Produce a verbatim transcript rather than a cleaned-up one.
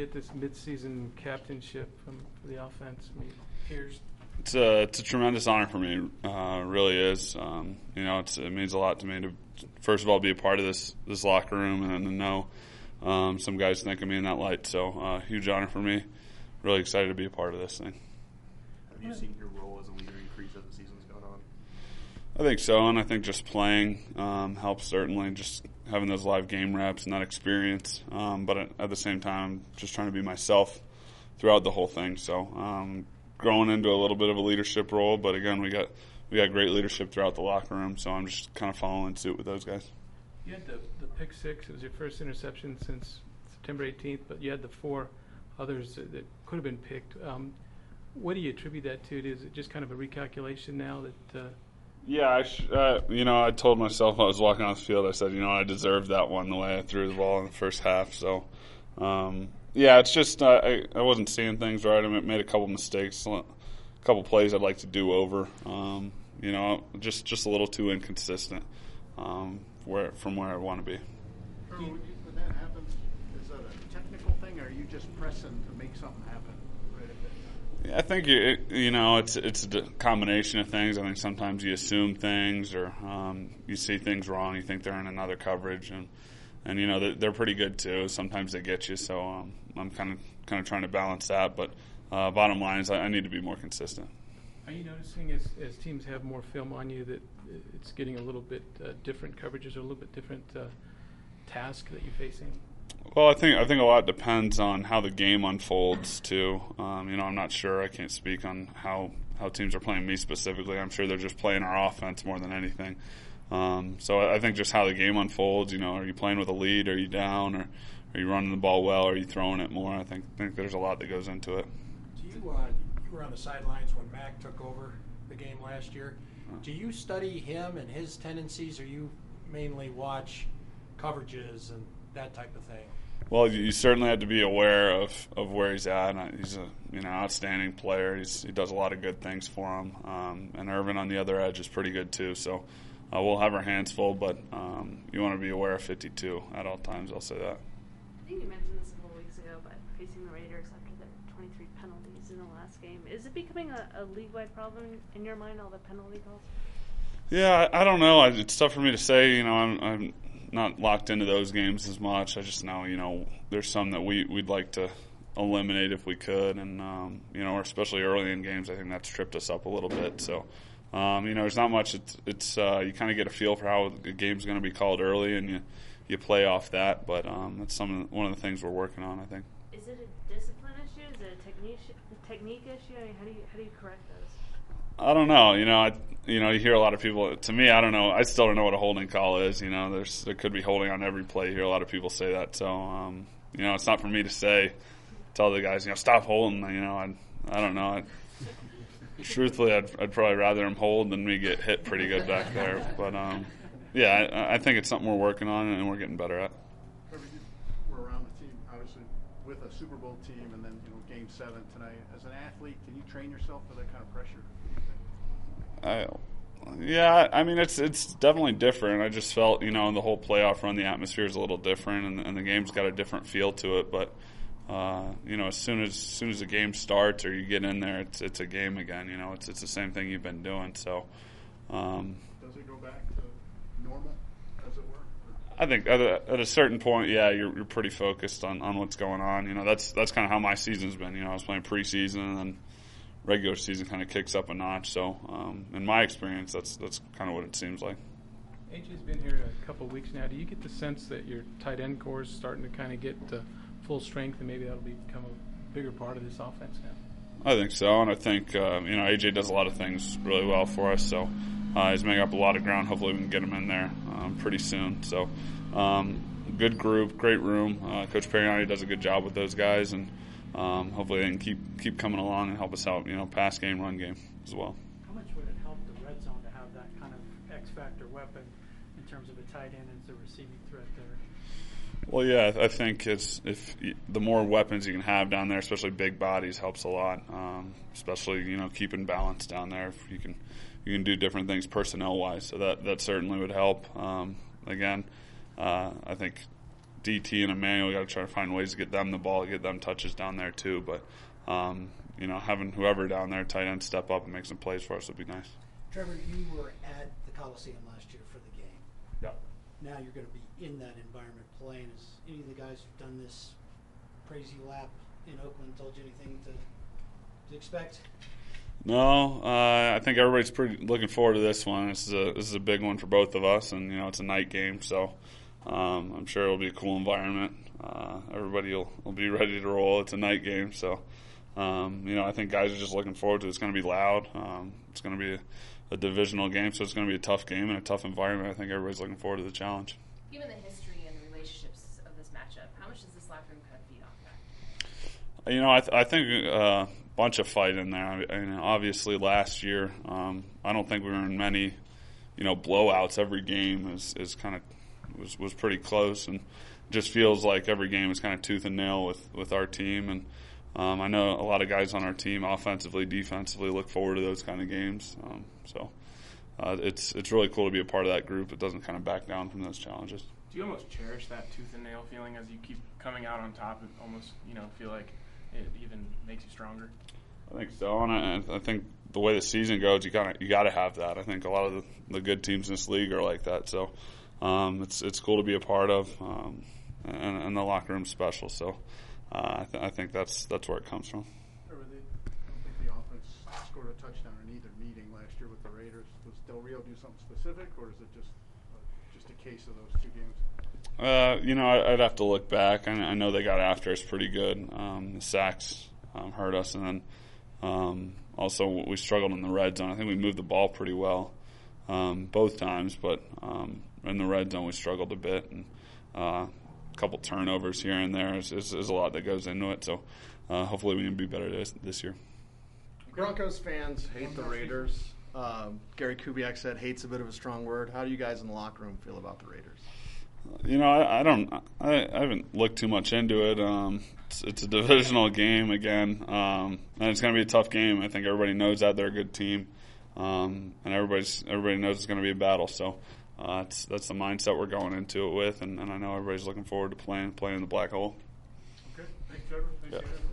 get this midseason captainship from for the offense? I mean, here's It's a it's a tremendous honor for me. Uh, it really is. Um, you know, it's, it means a lot to me to first of all be a part of this this locker room and to know um, some guys think of me in that light. So, uh, huge honor for me. Really excited to be a part of this thing. Have you seen your role as a leader increase as the season's gone on? I think so, and I think just playing um, helps certainly. Just having those live game reps and that experience. Um, but at, at the same time, just trying to be myself throughout the whole thing. So. Um, growing into a little bit of a leadership role, but again, we got we got great leadership throughout the locker room, so I'm just kind of following suit with those guys. You had the, the pick six. It was your first interception since September eighteenth, but you had the four others that, that could have been picked. Um, what do you attribute that to? Is it just kind of a recalculation now that? Uh, yeah, I sh- uh, you know, I told myself I was walking off the field, I said, you know, I deserved that one the way I threw the ball in the first half, so. Um, Yeah, it's just uh, I, I wasn't seeing things right. I made a couple mistakes, a couple plays I'd like to do over. Um, you know, just just a little too inconsistent um, where from where I want to be. When that happens, is that a technical thing, or are you just pressing to make something happen right at that time? Yeah, I think you you know it's it's a combination of things. I think sometimes you assume things, or um, you see things wrong. You think they're in another coverage, and. And, you know, they're pretty good, too. Sometimes they get you, so um, I'm kind of kind of trying to balance that. But uh, bottom line is I, I need to be more consistent. Are you noticing as, as teams have more film on you that it's getting a little bit uh, different coverages or a little bit different uh, task that you're facing? Well, I think I think a lot depends on how the game unfolds, too. Um, you know, I'm not sure. I can't speak on how, how teams are playing me specifically. I'm sure they're just playing our offense more than anything. Um, so I think just how the game unfolds, you know, are you playing with a lead, are you down, or are you running the ball well, are you throwing it more? I think think there's a lot that goes into it. Do you, uh, you were on the sidelines when Mac took over the game last year. Do you study him and his tendencies, or you mainly watch coverages and that type of thing? Well, you certainly have to be aware of, of where he's at. He's a you know outstanding player. He's, he does a lot of good things for him. Um, and Irvin on the other edge is pretty good too. So. Uh, we'll have our hands full, but um, you want to be aware of fifty-two at all times. I'll say that. I think you mentioned this a couple weeks ago, but facing the Raiders after the twenty-three penalties in the last game, is it becoming a, a league-wide problem in your mind, all the penalty calls? Yeah, I, I don't know. It's tough for me to say. You know, I'm, I'm not locked into those games as much. I just know, you know, there's some that we, we'd like to eliminate if we could, and, um, you know, especially early in games, I think that's tripped us up a little bit, so... Um, you know, there's not much. It's, it's uh, you kind of get a feel for how the game's going to be called early, and you you play off that. But um, that's some one of the things we're working on, I think. Is it a discipline issue? Is it a technique technique issue? I mean, how do you how do you correct those? I don't know. You know, I you know you hear a lot of people. To me, I don't know. I still don't know what a holding call is. You know, there's there could be holding on every play. You hear a lot of people say that. So um, you know, it's not for me to say. Tell the guys, you know, stop holding. You know, I I don't know. I, Truthfully, I'd, I'd probably rather him hold than me get hit pretty good back there. But, um, yeah, I, I think it's something we're working on and we're getting better at. We're around the team, obviously, with a Super Bowl team and then, you know, Game seven tonight. As an athlete, can you train yourself for that kind of pressure? I, yeah, I mean, it's it's definitely different. I just felt, you know, the whole playoff run, the atmosphere is a little different and, and the game's got a different feel to it. But, Uh, you know, as soon as, as soon as the game starts or you get in there, it's it's a game again. You know, it's it's the same thing you've been doing. So, um, does it go back to normal, as it were? I think at a, at a certain point, yeah, you're you're pretty focused on, on what's going on. You know, that's that's kind of how my season's been. You know, I was playing preseason and then regular season kind of kicks up a notch. So, um, in my experience, that's that's kind of what it seems like. A J's been here a couple of weeks now. Do you get the sense that your tight end core is starting to kind of get to full strength, and maybe that'll become a bigger part of this offense now? I think so, and I think uh, you know A J does a lot of things really well for us. So uh, he's making up a lot of ground. Hopefully, we can get him in there um, pretty soon. So um, good group, great room. Uh, Coach Perriani does a good job with those guys, and um, hopefully they can keep keep coming along and help us out. You know, pass game, run game as well. How much would it help the red zone to have that kind of X factor weapon in terms of a tight end as a receiving threat there? Well, yeah, I think it's if you, the more weapons you can have down there, especially big bodies, helps a lot. Um, especially you know keeping balance down there. If you can you can do different things personnel wise, so that that certainly would help. Um, again, uh, I think D T and Emmanuel, we got to try to find ways to get them the ball, get them touches down there too. But um, you know, having whoever down there, tight end, step up and make some plays for us would be nice. Trevor, you were at the Coliseum last year for the game. Yeah. Now you're going to be in that environment playing. Has any of the guys who've done this crazy lap in Oakland told you anything to, to expect? No, uh, I think everybody's pretty looking forward to this one. This is a this is a big one for both of us, and you know it's a night game, so um, I'm sure it'll be a cool environment. Uh, everybody will, will be ready to roll. It's a night game, so um, you know I think guys are just looking forward to it. It's going to be loud. Um, it's going to be a, a divisional game, so it's going to be a tough game and a tough environment. I think everybody's looking forward to the challenge. Given the history and relationships of this matchup, how much does this locker room kind of feed off that? You know, I, th- I think a uh, bunch of fight in there. I mean, obviously, last year, um, I don't think we were in many, you know, blowouts. Every game is, is kind of was was pretty close, and it just feels like every game is kind of tooth and nail with, with our team. And um, I know a lot of guys on our team, offensively, defensively, look forward to those kind of games. Um, so uh, it's it's really cool to be a part of that group. It doesn't kind of back down from those challenges. Do you almost cherish that tooth and nail feeling as you keep coming out on top and almost, you know, feel like it even makes you stronger? I think so, and I, I think the way the season goes, you kind of you got to have that. I think a lot of the, the good teams in this league are like that. So um, it's it's cool to be a part of, um, and, and the locker room's special. So uh, I, th- I think that's that's where it comes from. Trevor, they, I don't think the offense scored a touchdown in either meeting last year with the Raiders. Does Del Rio do something specific, or is it just uh, just a case of those two games? Uh, you know, I, I'd have to look back. I, I know they got after us pretty good. Um, the sacks um, hurt us, and then um, also we struggled in the red zone. I think we moved the ball pretty well um, both times, but um, in the red zone we struggled a bit, and uh, a couple turnovers here and there. There's, there's a lot that goes into it, so uh, hopefully we can be better this, this year. Broncos fans hate the Raiders. Um, Gary Kubiak said hate's a bit of a strong word. How do you guys in the locker room feel about the Raiders? You know, I, I don't. I, I haven't looked too much into it. Um, it's, it's a divisional game again, um, and it's going to be a tough game. I think everybody knows that they're a good team, um, and everybody's everybody knows it's going to be a battle. So uh, it's, that's the mindset we're going into it with, and, and I know everybody's looking forward to playing playing in the black hole. Okay, thanks, Trevor. Thanks, Yeah. Trevor.